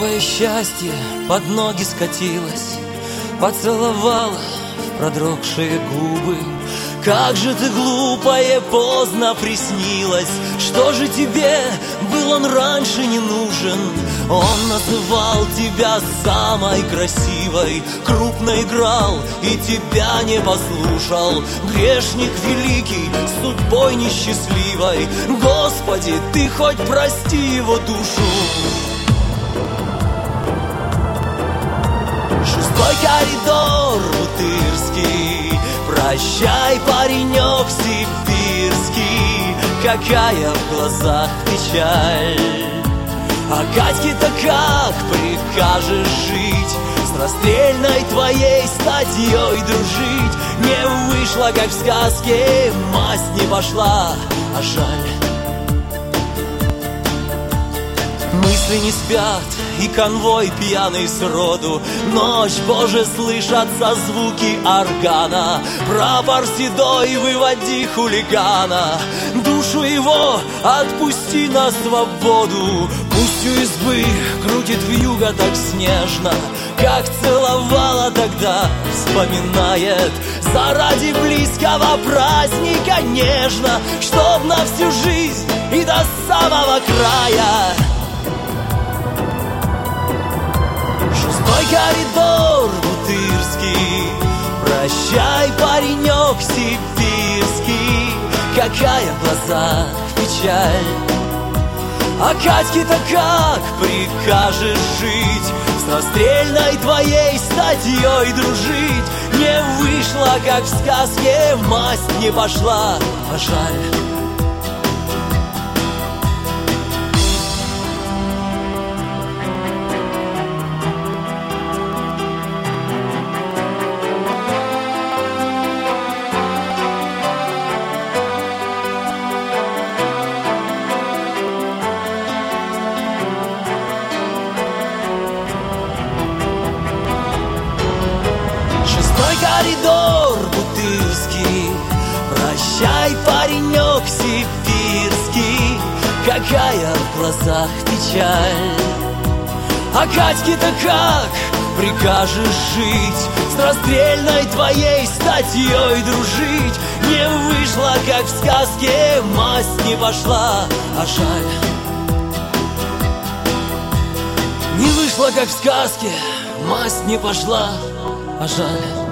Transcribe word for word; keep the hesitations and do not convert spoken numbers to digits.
Твое счастье под ноги скатилось, поцеловала в продрогшие губы. Как же ты глупая, поздно приснилась. Что же тебе был он раньше не нужен? Он называл тебя самой красивой, крупно играл и тебя не послушал. Грешник великий, судьбой несчастливой, Господи, ты хоть прости его душу. Шестой коридор Бутырский, прощай, паренек сибирский, какая в глазах печаль. А Катьке-то как прикажешь жить, с расстрельной твоей статьей дружить? Не вышло, как в сказке, масть не пошла, а жаль. Мысли не спят, и конвой пьяный сроду. Ночь, Боже, слышатся звуки органа. Прапор седой, выводи хулигана. Душу его отпусти на свободу. Пусть у избы крутит вьюга так снежно, как целовала тогда, вспоминает. Заради близкого праздника нежно, чтоб на всю жизнь и до самого края. Шестой коридор Бутырский, прощай, паренек сибирский, какая в глазах печаль. А Катьке-то как прикажешь жить, с расстрельной твоей статьей дружить? Не вышло, как в сказке, масть не пошла, а жаль. Коридор Бутырский, прощай, паренек сибирский, какая в глазах печаль. А Катьке-то как прикажешь жить, с расстрельной твоей статьей дружить? Не вышло, как в сказке, масть не пошла, а жаль. Не вышло, как в сказке, масть не пошла, а жаль.